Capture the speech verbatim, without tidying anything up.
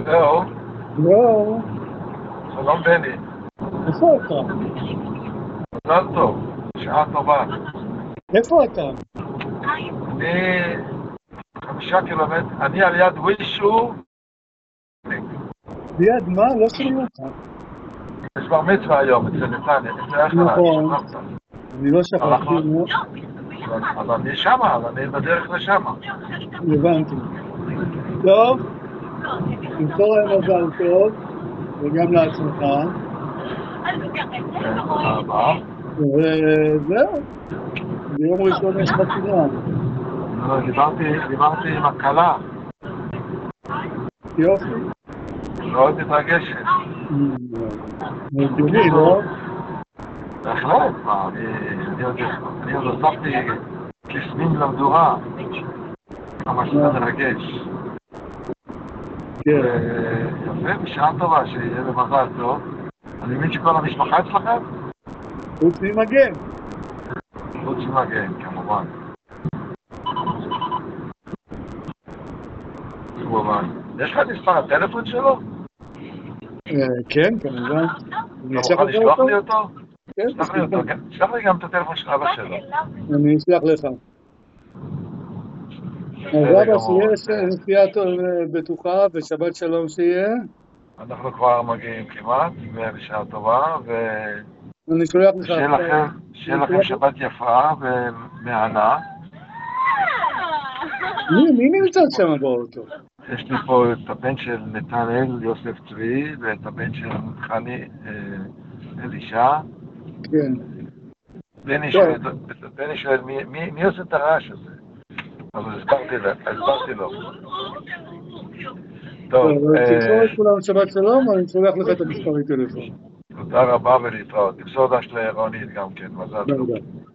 זהו. לא. שלום בני. איפה אתה? מזל טוב, שעה טובה. איפה אתה? אני חמישה קילומטר, אני על יד ווישו. ליד מה? לא שומעים אותך. יש בר מצווה היום אצל נתניה, אצל נכון. שכחת. אני לא שכחתי. אז אני שמה, אז אני בדרך לשמה. הבנתי. טוב, תמסור להם מזל טוב, וגם לעצמך. תודה רבה. וזהו, ביום ראשון יש חתונה. דיברתי עם הכלה. יופי. מאוד מתרגשת. הגיוני, לא? בהחלט, אני עוד הוספתי כסמים למדורה. כמה שזה מרגש. כן. יפה, בשעה טובה, שיהיה במזל טוב. אני מבין שכל המשפחה אצלכם? חוץ ממגן. חוץ ממגן, כמובן. כמובן. יש לך את מספר הטלפון שלו? כן, כמובן. אתה מוכן לשלוח לי אותו? כן, שלח לי גם את הטלפון של אבא שלו. אני אשלח לך. אז אבא שיהיה נסיעה בטוחה ושבת שלום שיהיה. אנחנו כבר מגיעים כמעט, ובשעה טובה, ו... אני שולח לך. שיהיה לכם שבת יפה ומענה. מי נמצא שם באוטו? יש לי פה את הבן של נתנאל יוסף צבי, ואת הבן של חני אלישע. כן. בני שואל, מי עושה את הרעש הזה? אז הסברתי לו. טוב. תמסור את כולם שבת שלום, אני שולח לך את המספרי טלפון. תודה רבה ולהתראות. תמסור דש לרונית גם כן, מזל טוב.